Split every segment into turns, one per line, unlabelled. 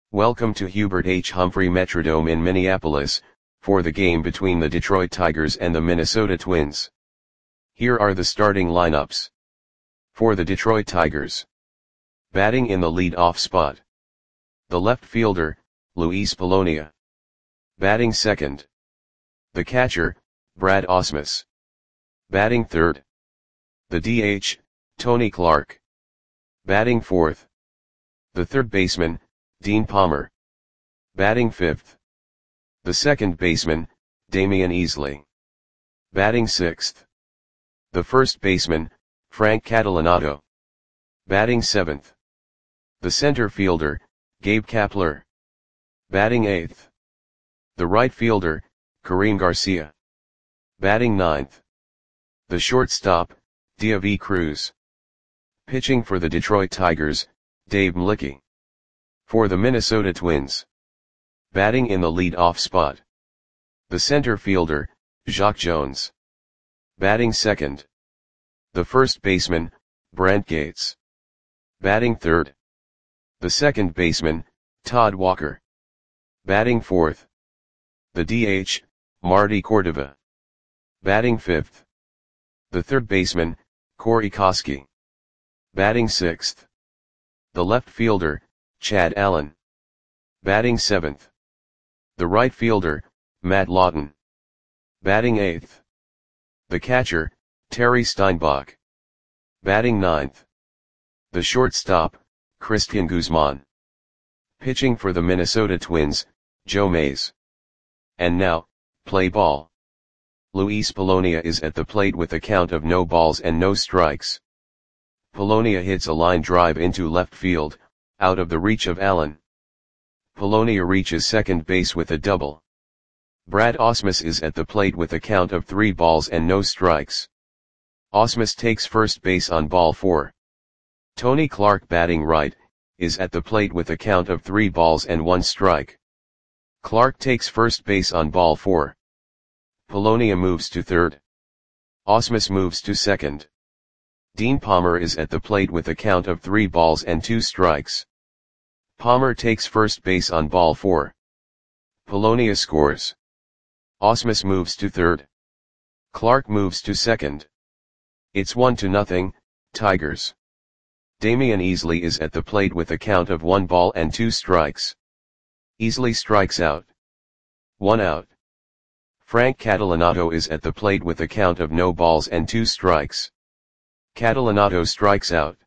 Welcome to Hubert H. Humphrey Metrodome in Minneapolis, for the game between the Detroit Tigers and the Minnesota Twins. Here are the starting lineups. For the Detroit Tigers. Batting in the lead-off spot. The left fielder, Luis Polonia. Batting second. The catcher, Brad Ausmus. Batting third. The DH, Tony Clark. Batting fourth. The third baseman, Dean Palmer. Batting fifth. The second baseman, Damian Easley. Batting sixth. The first baseman, Frank Catalanato. Batting seventh. The center fielder, Gabe Kapler. Batting eighth. The right fielder, Kareem Garcia. Batting ninth. The shortstop, Diavy Cruz. Pitching for the Detroit Tigers, Dave Mlicki. For the Minnesota Twins. Batting in the lead-off spot. The center fielder, Jacque Jones. Batting second. The first baseman, Brent Gates. Batting third. The second baseman, Todd Walker. Batting fourth. The DH, Marty Cordova. Batting fifth. The third baseman, Corey Koskie. Batting sixth. The left fielder, Chad Allen. Batting seventh. The right fielder, Matt Lawton. Batting eighth. The catcher, Terry Steinbach. Batting ninth. The shortstop, Christian Guzman. Pitching for the Minnesota Twins, Joe Mays. And now, play ball. Luis Polonia is at the plate with a count of no balls and no strikes. Polonia hits a line drive into left field, out of the reach of Allen. Polonia reaches second base with a double. Brad Ausmus is at the plate with a count of 3 balls and no strikes. Ausmus takes first base on ball 4. Tony Clark, batting right, is at the plate with a count of 3 balls and 1 strike. Clark takes first base on ball 4. Polonia moves to third. Ausmus moves to second. Dean Palmer is at the plate with a count of 3 balls and 2 strikes. Palmer takes first base on ball 4. Polonia scores. Ausmus moves to third. Clark moves to second. It's 1-0, Tigers. Damian Easley is at the plate with a count of 1 ball and 2 strikes. Easley strikes out. 1 out. Frank Catalanato is at the plate with a count of no balls and 2 strikes. Catalanato strikes out.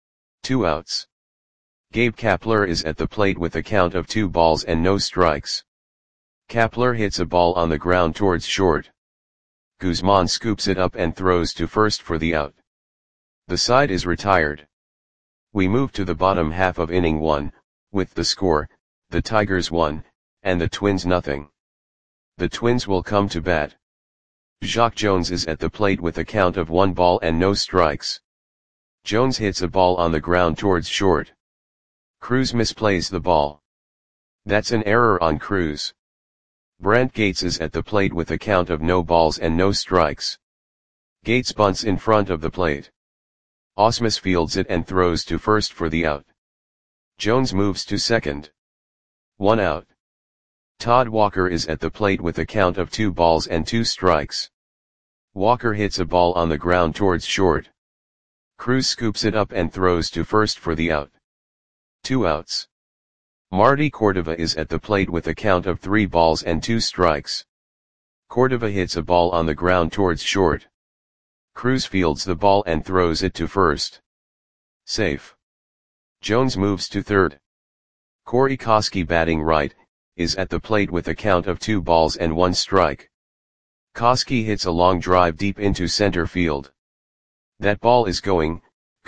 2 outs. Gabe Kapler is at the plate with a count of 2 balls and no strikes. Kapler hits a ball on the ground towards short. Guzman scoops it up and throws to first for the out. The side is retired. We move to the bottom half of inning 1, with the score, the Tigers 1, and the Twins 0. The Twins will come to bat. Jacque Jones is at the plate with a count of 1 ball and no strikes. Jones hits a ball on the ground towards short. Cruz misplays the ball. That's an error on Cruz. Brent Gates is at the plate with a count of no balls and no strikes. Gates bunts in front of the plate. Ausmus fields it and throws to first for the out. Jones moves to second. 1 out. Todd Walker is at the plate with a count of 2 balls and 2 strikes. Walker hits a ball on the ground towards short. Cruz scoops it up and throws to first for the out. 2 outs. Marty Cordova is at the plate with a count of 3 balls and 2 strikes. Cordova hits a ball on the ground towards short. Cruz fields the ball and throws it to first. Safe. Jones moves to third. Corey Koskie, batting right, is at the plate with a count of 2 balls and 1 strike. Koskie hits a long drive deep into center field. That ball is gone.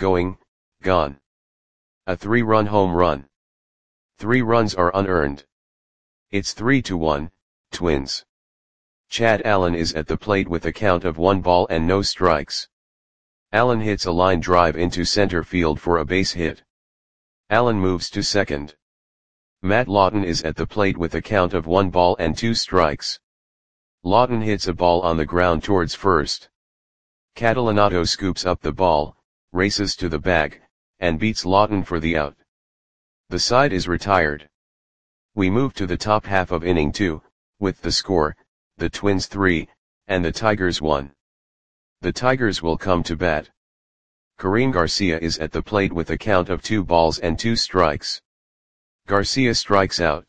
A 3-run home run. 3 runs are unearned. It's 3-1, Twins. Chad Allen is at the plate with a count of 1 ball and no strikes. Allen hits a line drive into center field for a base hit. Allen moves to second. Matt Lawton is at the plate with a count of 1 ball and 2 strikes. Lawton hits a ball on the ground towards first. Catalanato scoops up the ball, races to the bag, and beats Lawton for the out. The side is retired. We move to the top half of inning 2, with the score, the Twins 3, and the Tigers 1. The Tigers will come to bat. Karim Garcia is at the plate with a count of 2 balls and 2 strikes. Garcia strikes out.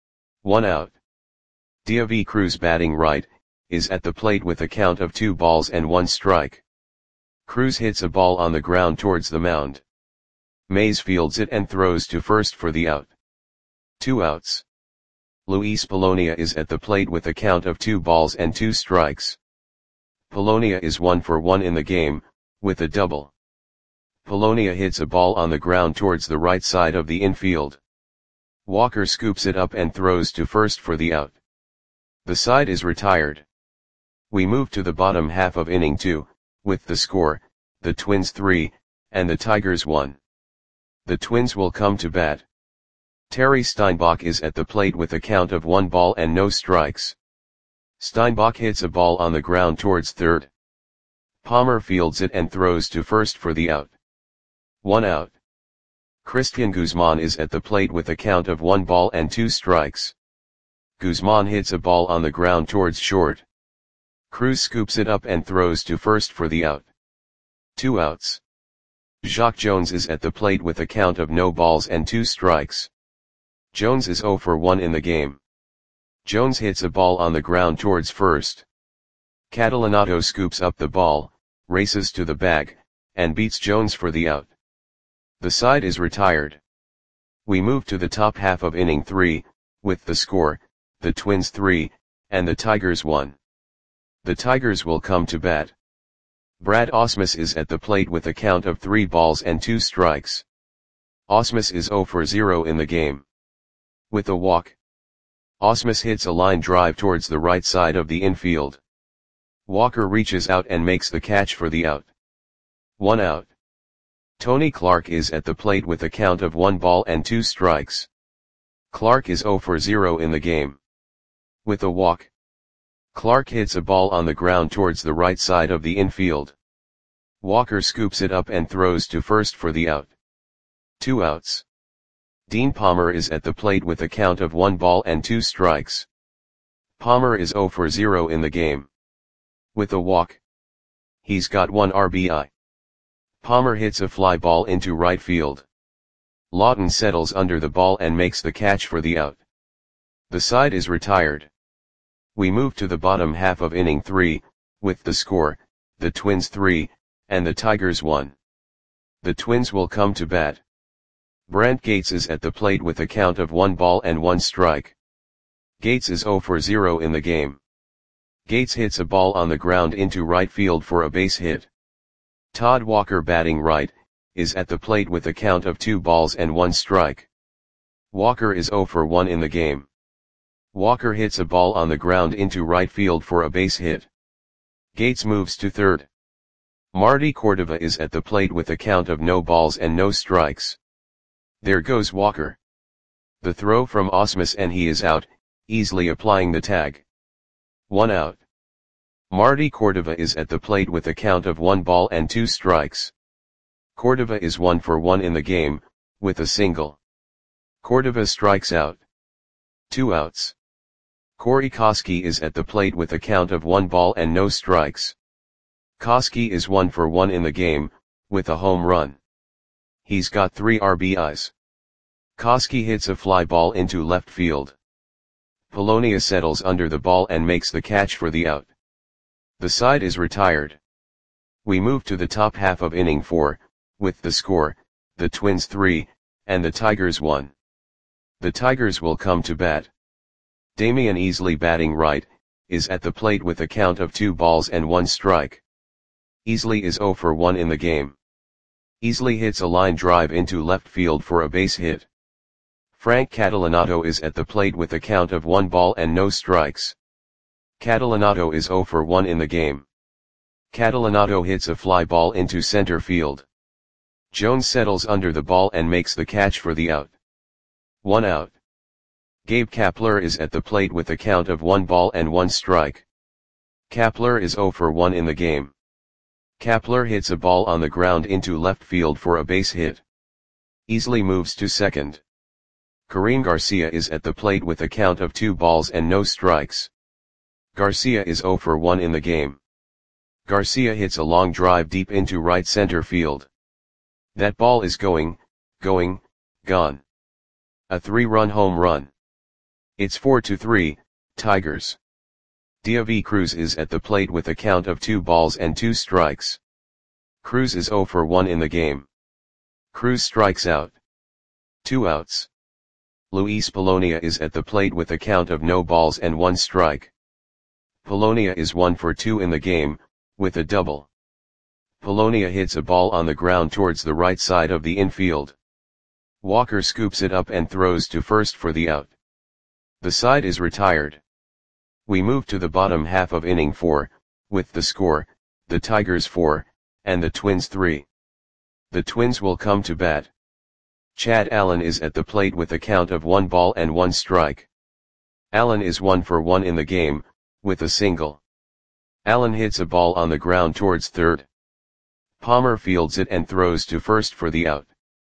1 out. David Cruz, batting right, is at the plate with a count of 2 balls and 1 strike. Cruz hits a ball on the ground towards the mound. Mays fields it and throws to first for the out. 2 outs. Luis Polonia is at the plate with a count of 2 balls and 2 strikes. Polonia is 1 for 1 in the game, with a double. Polonia hits a ball on the ground towards the right side of the infield. Walker scoops it up and throws to first for the out. The side is retired. We move to the bottom half of inning 2, with the score, the Twins 3, and the Tigers 1. The Twins will come to bat. Terry Steinbach is at the plate with a count of 1 ball and no strikes. Steinbach hits a ball on the ground towards third. Palmer fields it and throws to first for the out. 1 out. Christian Guzman is at the plate with a count of 1 ball and 2 strikes. Guzman hits a ball on the ground towards short. Cruz scoops it up and throws to first for the out. 2 outs. Jacque Jones is at the plate with a count of no balls and 2 strikes. Jones is 0 for 1 in the game. Jones hits a ball on the ground towards first. Catalanato scoops up the ball, races to the bag, and beats Jones for the out. The side is retired. We move to the top half of inning 3, with the score, the Twins 3, and the Tigers 1. The Tigers will come to bat. Brad Ausmus is at the plate with a count of 3 balls and 2 strikes. Ausmus is 0 for 0 in the game. With a walk. Ausmus hits a line drive towards the right side of the infield. Walker reaches out and makes the catch for the out. 1 out. Tony Clark is at the plate with a count of 1 ball and 2 strikes. Clark is 0 for 0 in the game. With a walk. Clark hits a ball on the ground towards the right side of the infield. Walker scoops it up and throws to first for the out. 2 outs. Dean Palmer is at the plate with a count of 1 ball and 2 strikes. Palmer is 0 for 0 in the game. With a walk. He's got 1 RBI. Palmer hits a fly ball into right field. Lawton settles under the ball and makes the catch for the out. The side is retired. We move to the bottom half of inning 3, with the score, the Twins 3, and the Tigers 1. The Twins will come to bat. Brent Gates is at the plate with a count of 1 ball and 1 strike. Gates is 0 for 0 in the game. Gates hits a ball on the ground into right field for a base hit. Todd Walker, batting right, is at the plate with a count of 2 balls and 1 strike. Walker is 0 for 1 in the game. Walker hits a ball on the ground into right field for a base hit. Gates moves to third. Marty Cordova is at the plate with a count of no balls and no strikes. There goes Walker. The throw from Ausmus and he is out, easily applying the tag. 1 out. Marty Cordova is at the plate with a count of 1 ball and 2 strikes. Cordova is 1 for 1 in the game, with a single. Cordova strikes out. 2 outs. Corey Koskie is at the plate with a count of 1 ball and no strikes. Koskie is 1 for 1 in the game, with a home run. He's got 3 RBIs. Koskie hits a fly ball into left field. Polonia settles under the ball and makes the catch for the out. The side is retired. We move to the top half of inning 4, with the score, the Twins 3, and the Tigers 1. The Tigers will come to bat. Damian Easley, batting right, is at the plate with a count of 2 balls and 1 strike. Easley is 0 for 1 in the game. Easley hits a line drive into left field for a base hit. Frank Catalanato is at the plate with a count of 1 ball and no strikes. Catalanato is 0 for 1 in the game. Catalanato hits a fly ball into center field. Jones settles under the ball and makes the catch for the out. 1 out. Gabe Kapler is at the plate with a count of 1 ball and 1 strike. Kapler is 0 for 1 in the game. Kapler hits a ball on the ground into left field for a base hit. Easley moves to second. Karim Garcia is at the plate with a count of 2 balls and no strikes. Garcia is 0 for 1 in the game. Garcia hits a long drive deep into right center field. That ball is going, gone. A 3-run home run. It's 4-3, Tigers. Deivi Cruz is at the plate with a count of 2 balls and 2 strikes. Cruz is 0 for 1 in the game. Cruz strikes out. 2 outs. Luis Polonia is at the plate with a count of no balls and 1 strike. Polonia is 1 for 2 in the game, with a double. Polonia hits a ball on the ground towards the right side of the infield. Walker scoops it up and throws to first for the out. The side is retired. We move to the bottom half of inning 4, with the score, the Tigers 4, and the Twins 3. The Twins will come to bat. Chad Allen is at the plate with a count of 1 ball and 1 strike. Allen is 1 for 1 in the game, with a single. Allen hits a ball on the ground towards third. Palmer fields it and throws to first for the out.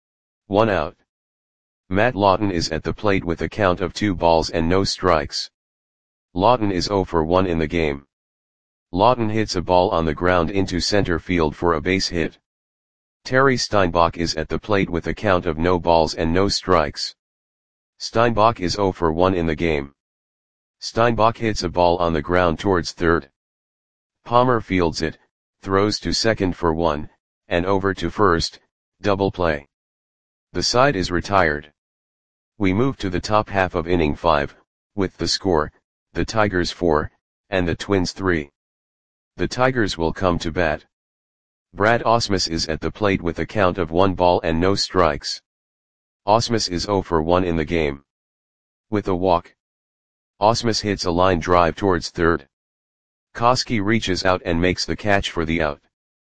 1 out. Matt Lawton is at the plate with a count of 2 balls and no strikes. Lawton is 0 for 1 in the game. Lawton hits a ball on the ground into center field for a base hit. Terry Steinbach is at the plate with a count of no balls and no strikes. Steinbach is 0 for 1 in the game. Steinbach hits a ball on the ground towards third. Palmer fields it, throws to second for 1, and over to first, double play. The side is retired. We move to the top half of inning 5, with the score, the Tigers 4, and the Twins 3. The Tigers will come to bat. Brad Ausmus is at the plate with a count of 1 ball and no strikes. Ausmus is 0 for 1 in the game. With a walk. Ausmus hits a line drive towards third. Koski reaches out and makes the catch for the out.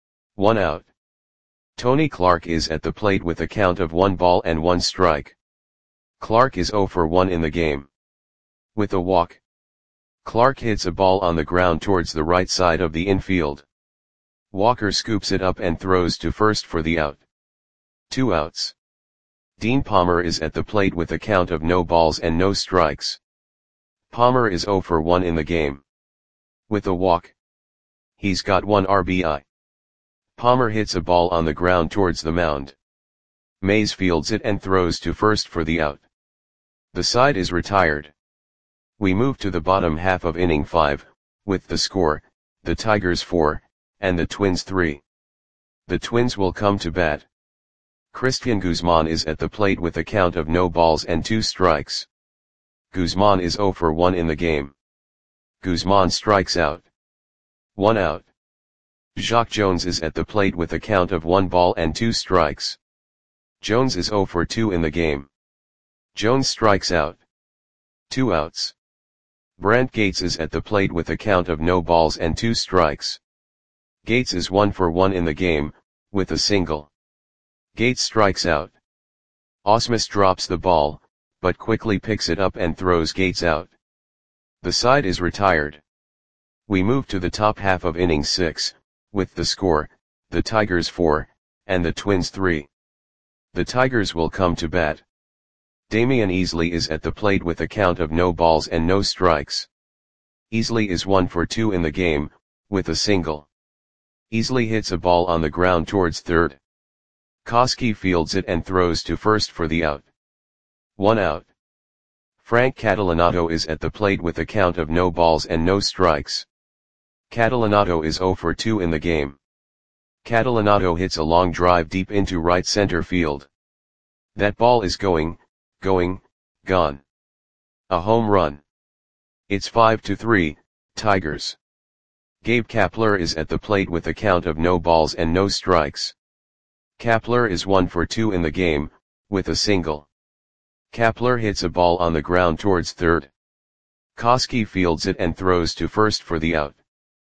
1 out. Tony Clark is at the plate with a count of 1 ball and 1 strike. Clark is 0 for 1 in the game. With a walk. Clark hits a ball on the ground towards the right side of the infield. Walker scoops it up and throws to first for the out. 2 outs. Dean Palmer is at the plate with a count of no balls and no strikes. Palmer is 0 for 1 in the game. With a walk. He's got 1 RBI. Palmer hits a ball on the ground towards the mound. Mays fields it and throws to first for the out. The side is retired. We move to the bottom half of inning 5, with the score, the Tigers 4, and the Twins 3. The Twins will come to bat. Christian Guzman is at the plate with a count of no balls and 2 strikes. Guzman is 0 for 1 in the game. Guzman strikes out. 1 out. Jacque Jones is at the plate with a count of 1 ball and 2 strikes. Jones is 0 for 2 in the game. Jones strikes out. 2 outs. Brent Gates is at the plate with a count of no balls and 2 strikes. Gates is 1 for 1 in the game, with a single. Gates strikes out. Ausmus drops the ball, but quickly picks it up and throws Gates out. The side is retired. We move to the top half of inning 6, with the score, the Tigers 4, and the Twins 3. The Tigers will come to bat. Damian Easley is at the plate with a count of no balls and no strikes. Easley is 1 for 2 in the game, with a single. Easley hits a ball on the ground towards third. Koski fields it and throws to first for the out. 1 out. Frank Catalanotto is at the plate with a count of no balls and no strikes. Catalanotto is 0 for 2 in the game. Catalanotto hits a long drive deep into right center field. That ball is going, gone. A home run. It's 5-3, Tigers. Gabe Kapler is at the plate with a count of no balls and no strikes. Kapler is 1 for 2 in the game, with a single. Kapler hits a ball on the ground towards third. Koski fields it and throws to first for the out.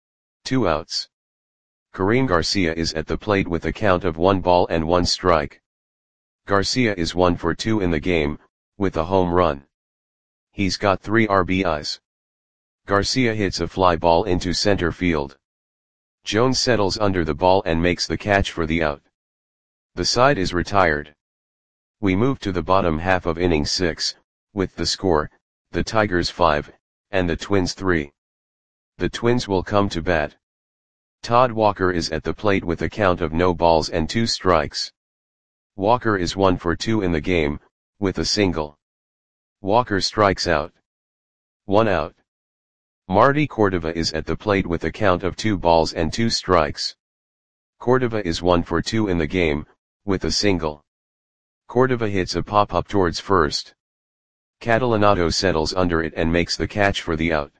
2 outs. Karim Garcia is at the plate with a count of 1 ball and 1 strike. Garcia is 1 for 2 in the game, with a home run. He's got 3 RBIs. Garcia hits a fly ball into center field. Jones settles under the ball and makes the catch for the out. The side is retired. We move to the bottom half of inning 6, with the score, the Tigers 5, and the Twins 3. The Twins will come to bat. Todd Walker is at the plate with a count of no balls and 2 strikes. Walker is 1 for 2 in the game, with a single. Walker strikes out. 1 out. Marty Cordova is at the plate with a count of 2 balls and 2 strikes. Cordova is 1 for 2 in the game, with a single. Cordova hits a pop-up towards first. Catalanato settles under it and makes the catch for the out.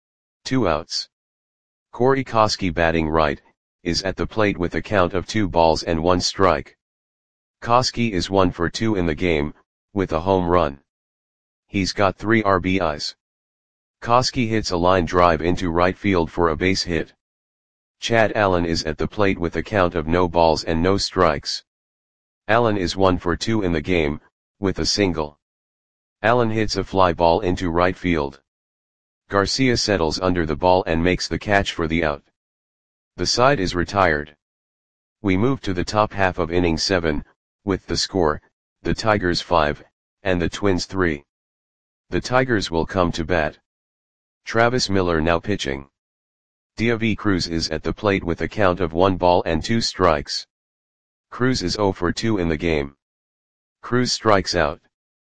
2 outs. Corey Koskie, batting right, is at the plate with a count of 2 balls and 1 strike. Koskie is 1 for 2 in the game, with a home run. He's got 3 RBIs. Koskie hits a line drive into right field for a base hit. Chad Allen is at the plate with a count of no balls and no strikes. Allen is 1 for 2 in the game, with a single. Allen hits a fly ball into right field. Garcia settles under the ball and makes the catch for the out. The side is retired. We move to the top half of inning 7, with the score, the Tigers 5, and the Twins 3. The Tigers will come to bat. Travis Miller now pitching. Deivi Cruz is at the plate with a count of 1 ball and 2 strikes. Cruz is 0 for 2 in the game. Cruz strikes out.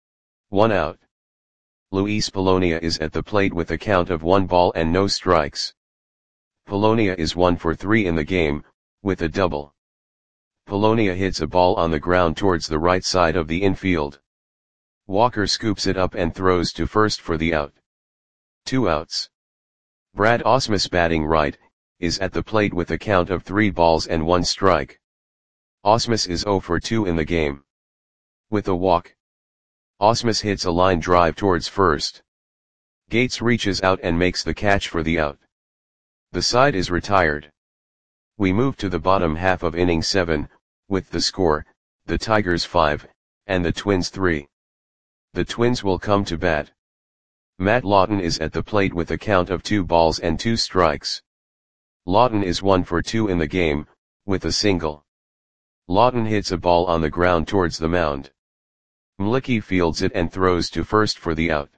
1 out. Luis Polonia is at the plate with a count of 1 ball and no strikes. Polonia is 1 for 3 in the game, with a double. Polonia hits a ball on the ground towards the right side of the infield. Walker scoops it up and throws to first for the out. 2 outs. Brad Ausmus, batting right, is at the plate with a count of 3 balls and 1 strike. Ausmus is 0 for 2 in the game. With a walk. Ausmus hits a line drive towards first. Gates reaches out and makes the catch for the out. The side is retired. We move to the bottom half of inning 7, with the score, the Tigers 5, and the Twins 3. The Twins will come to bat. Matt Lawton is at the plate with a count of 2 balls and 2 strikes. Lawton is 1 for 2 in the game, with a single. Lawton hits a ball on the ground towards the mound. Mlicki fields it and throws to first for the out.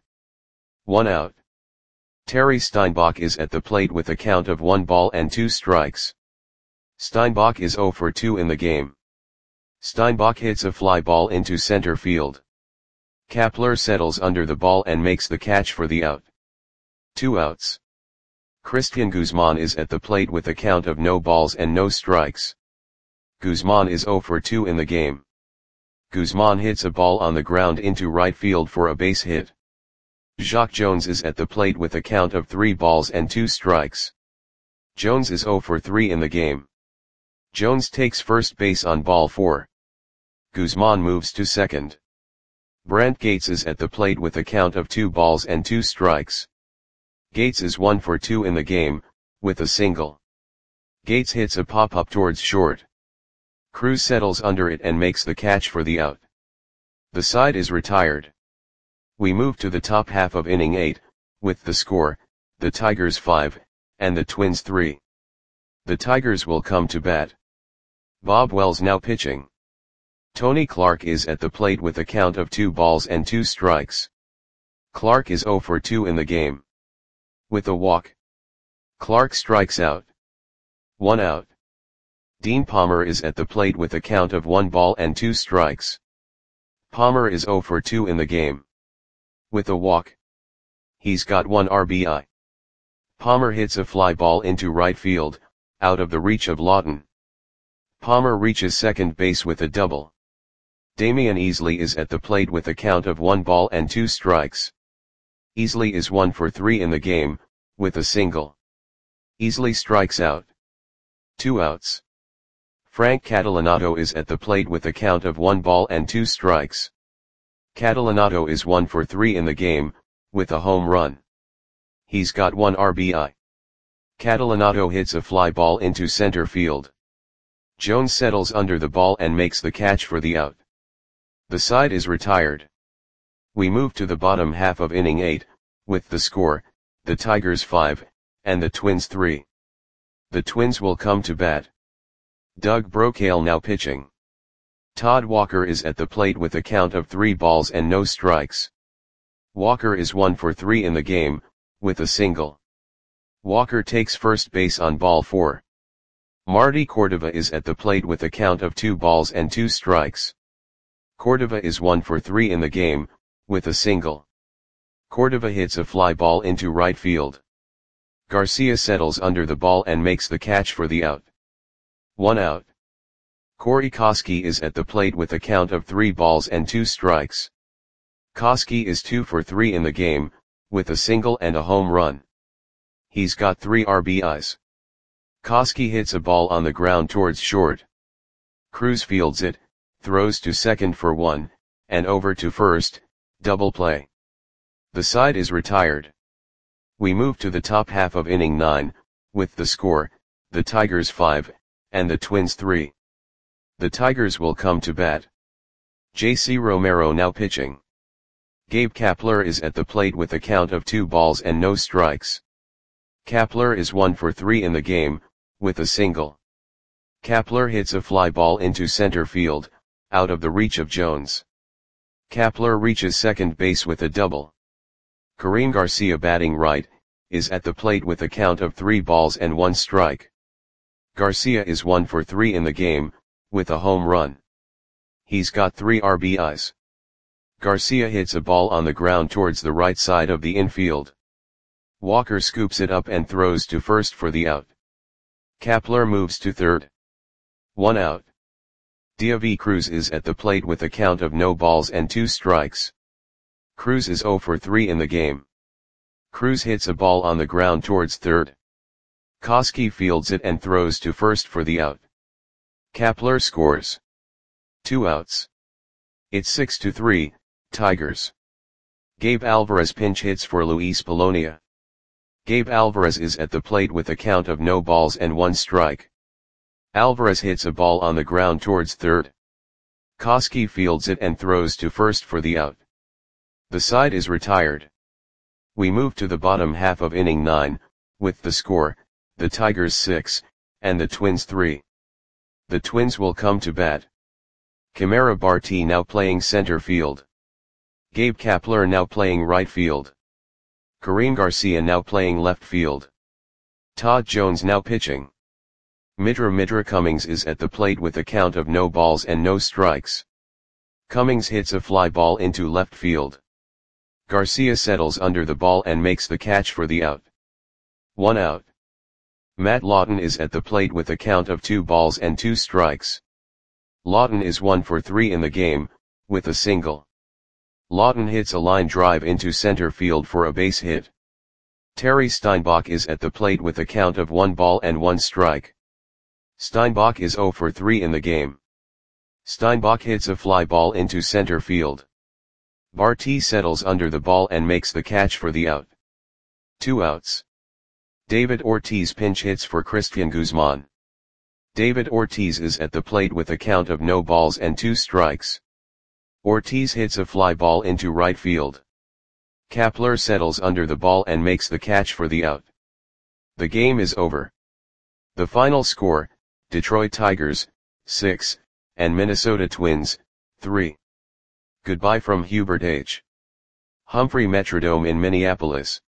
1 out. Terry Steinbach is at the plate with a count of 1 ball and 2 strikes. Steinbach is 0 for 2 in the game. Steinbach hits a fly ball into center field. Kapler settles under the ball and makes the catch for the out. 2 outs. Christian Guzman is at the plate with a count of no balls and no strikes. Guzman is 0 for 2 in the game. Guzman hits a ball on the ground into right field for a base hit. Jacque Jones is at the plate with a count of 3 balls and 2 strikes. Jones is 0 for 3 in the game. Jones takes first base on ball 4. Guzman moves to second. Brent Gates is at the plate with a count of 2 balls and 2 strikes. Gates is 1 for 2 in the game, with a single. Gates hits a pop-up towards short. Cruz settles under it and makes the catch for the out. The side is retired. We move to the top half of inning 8, with the score, the Tigers 5, and the Twins 3. The Tigers will come to bat. Bob Wells now pitching. Tony Clark is at the plate with a count of 2 balls and 2 strikes. Clark is 0 for 2 in the game. With a walk. Clark strikes out. 1 out. Dean Palmer is at the plate with a count of 1 ball and 2 strikes. Palmer is 0 for 2 in the game. With a walk. He's got 1 RBI. Palmer hits a fly ball into right field, out of the reach of Lawton. Palmer reaches second base with a double. Damian Easley is at the plate with a count of 1 ball and 2 strikes. Easley is 1 for 3 in the game, with a single. Easley strikes out. 2 outs. Frank Catalanato is at the plate with a count of 1 ball and 2 strikes. Catalanato is 1 for 3 in the game, with a home run. He's got 1 RBI. Catalanato hits a fly ball into center field. Jones settles under the ball and makes the catch for the out. The side is retired. We move to the bottom half of inning 8, with the score, the Tigers 5, and the Twins 3. The Twins will come to bat. Doug Brocail now pitching. Todd Walker is at the plate with a count of 3 balls and no strikes. Walker is 1 for 3 in the game, with a single. Walker takes first base on ball 4. Marty Cordova is at the plate with a count of 2 balls and 2 strikes. Cordova is 1 for 3 in the game, with a single. Cordova hits a fly ball into right field. Garcia settles under the ball and makes the catch for the out. 1 out. Corey Koskie is at the plate with a count of 3 balls and 2 strikes. Koskie is 2 for 3 in the game, with a single and a home run. He's got 3 RBIs. Koskie hits a ball on the ground towards short. Cruz fields it, throws to second for 1, and over to first, double play. The side is retired. We move to the top half of inning 9, with the score, the Tigers 5, and the Twins 3. The Tigers will come to bat. J.C. Romero now pitching. Gabe Kapler is at the plate with a count of 2 balls and no strikes. Kapler is 1 for 3 in the game, with a single. Kapler hits a fly ball into center field, out of the reach of Jones. Kapler reaches second base with a double. Kareem Garcia batting right, is at the plate with a count of 3 balls and 1 strike. Garcia is 1 for 3 in the game, with a home run. He's got 3 RBIs. Garcia hits a ball on the ground towards the right side of the infield. Walker scoops it up and throws to first for the out. Kapler moves to third. 1 out. David Cruz is at the plate with a count of no balls and 2 strikes. Cruz is 0 for 3 in the game. Cruz hits a ball on the ground towards third. Koskie fields it and throws to first for the out. Kapler scores. 2 outs. It's 6-3, Tigers. Gabe Alvarez pinch hits for Luis Polonia. Gabe Alvarez is at the plate with a count of no balls and 1 strike. Alvarez hits a ball on the ground towards third. Koskie fields it and throws to first for the out. The side is retired. We move to the bottom half of inning 9, with the score, the Tigers 6, and the Twins 3. The Twins will come to bat. Kamara Barti now playing center field. Gabe Kapler now playing right field. Kareem Garcia now playing left field. Todd Jones now pitching. Mitra Cummings is at the plate with a count of no balls and no strikes. Cummings hits a fly ball into left field. Garcia settles under the ball and makes the catch for the out. 1 out. Matt Lawton is at the plate with a count of 2 balls and 2 strikes. Lawton is 1 for 3 in the game, with a single. Lawton hits a line drive into center field for a base hit. Terry Steinbach is at the plate with a count of 1 ball and 1 strike. Steinbach is 0 for 3 in the game. Steinbach hits a fly ball into center field. Barti settles under the ball and makes the catch for the out. 2 outs. David Ortiz pinch hits for Christian Guzman. David Ortiz is at the plate with a count of no balls and 2 strikes. Ortiz hits a fly ball into right field. Kapler settles under the ball and makes the catch for the out. The game is over. The final score, Detroit Tigers, 6, and Minnesota Twins, 3. Goodbye from Hubert H. Humphrey Metrodome in Minneapolis.